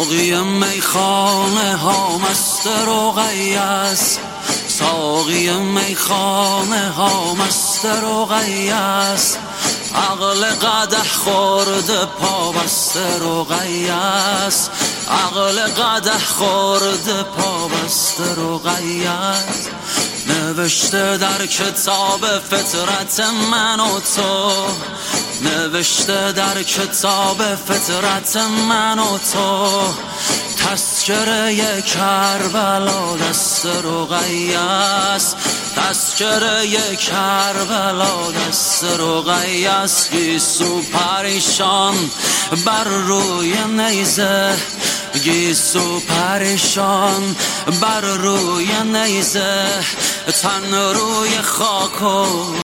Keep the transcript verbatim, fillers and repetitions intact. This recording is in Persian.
ساقی میخانه ها مست رقیه است، ساقی میخانه ها مست رقیه است، عقل قدح خورده پا بست رقیه است، عقل قدح خورده پا بست رقیه است. نوشته در کتاب فطرت من و تو، نوشته در کتاب فطرت من و تو، تذکره کربلا دست رقیه است، تذکره کربلا دست رقیه است. گیسو پریشان بر روی نیزه، گیسو پریشان بر روی نیزه، تن روی خاک و